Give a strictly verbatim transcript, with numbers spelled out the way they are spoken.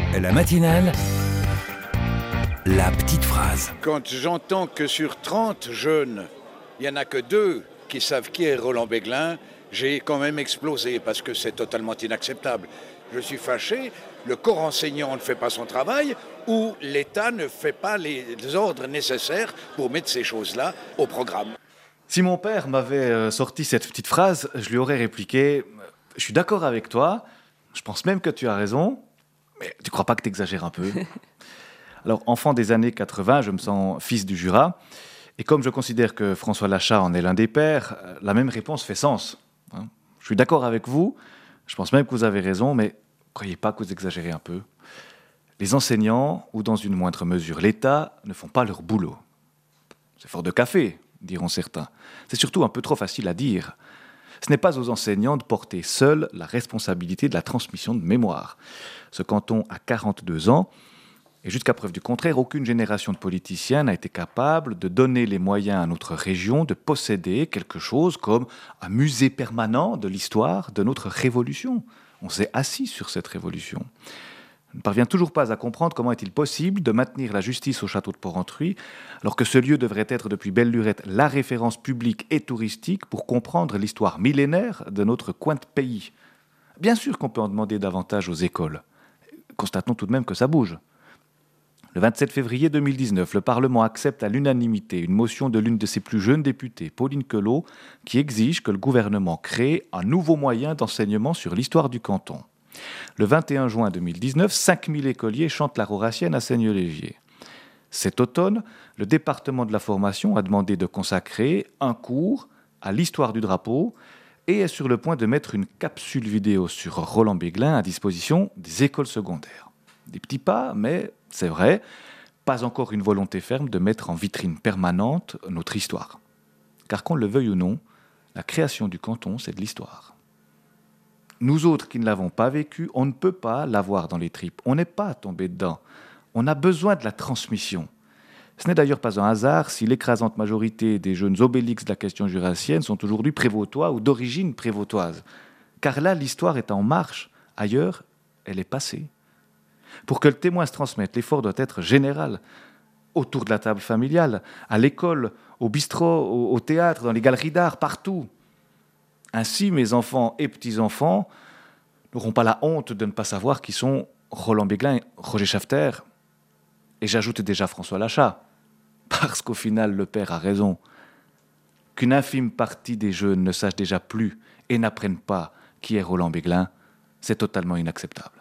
La matinale, la petite phrase. Quand j'entends que sur trente jeunes, il n'y en a que deux qui savent qui est Roland Béglin, j'ai quand même explosé parce que c'est totalement inacceptable. Je suis fâché, le corps enseignant ne fait pas son travail ou l'État ne fait pas les ordres nécessaires pour mettre ces choses-là au programme. Si mon père m'avait sorti cette petite phrase, je lui aurais répliqué « Je suis d'accord avec toi, je pense même que tu as raison, mais tu crois pas que tu exagères un peu ?» Alors, enfant des années quatre-vingts, je me sens fils du Jura, et comme je considère que François Lachat en est l'un des pères, la même réponse fait sens. Hein. Je suis d'accord avec vous, je pense même que vous avez raison, mais croyez pas que vous exagérez un peu. Les enseignants, ou dans une moindre mesure l'État, ne font pas leur boulot. C'est fort de café, diront certains. C'est surtout un peu trop facile à dire. Ce n'est pas aux enseignants de porter seuls la responsabilité de la transmission de mémoire. Ce canton a quarante-deux ans, et jusqu'à preuve du contraire, aucune génération de politiciens n'a été capable de donner les moyens à notre région de posséder quelque chose comme un musée permanent de l'histoire de notre révolution. On s'est assis sur cette révolution. Je ne parviens toujours pas à comprendre comment est-il possible de maintenir la justice au château de Porrentruy, alors que ce lieu devrait être depuis belle lurette la référence publique et touristique pour comprendre l'histoire millénaire de notre coin de pays. Bien sûr qu'on peut en demander davantage aux écoles. Constatons tout de même que ça bouge. Le vingt-sept février deux mille dix-neuf, le Parlement accepte à l'unanimité une motion de l'une de ses plus jeunes députées, Pauline Queloz, qui exige que le gouvernement crée un nouveau moyen d'enseignement sur l'histoire du canton. Le vingt et un juin deux mille dix-neuf, cinq mille écoliers chantent la Roracienne à Seigneur-Légier. Cet automne, le département de la formation a demandé de consacrer un cours à l'histoire du drapeau et est sur le point de mettre une capsule vidéo sur Roland Béglin à disposition des écoles secondaires. Des petits pas, mais c'est vrai, pas encore une volonté ferme de mettre en vitrine permanente notre histoire. Car qu'on le veuille ou non, la création du canton, c'est de l'histoire. Nous autres qui ne l'avons pas vécu, on ne peut pas l'avoir dans les tripes. On n'est pas tombé dedans. On a besoin de la transmission. Ce n'est d'ailleurs pas un hasard si l'écrasante majorité des jeunes obélix de la question jurassienne sont aujourd'hui prévôtois ou d'origine prévôtoise. Car là, l'histoire est en marche. Ailleurs, elle est passée. Pour que le témoin se transmette, l'effort doit être général. Autour de la table familiale, à l'école, au bistrot, au, au théâtre, dans les galeries d'art, partout. Ainsi, mes enfants et petits-enfants n'auront pas la honte de ne pas savoir qui sont Roland Béglin et Roger Schafter. Et j'ajoute déjà François Lachat, parce qu'au final, le père a raison. Qu'une infime partie des jeunes ne sache déjà plus et n'apprennent pas qui est Roland Béglin, c'est totalement inacceptable.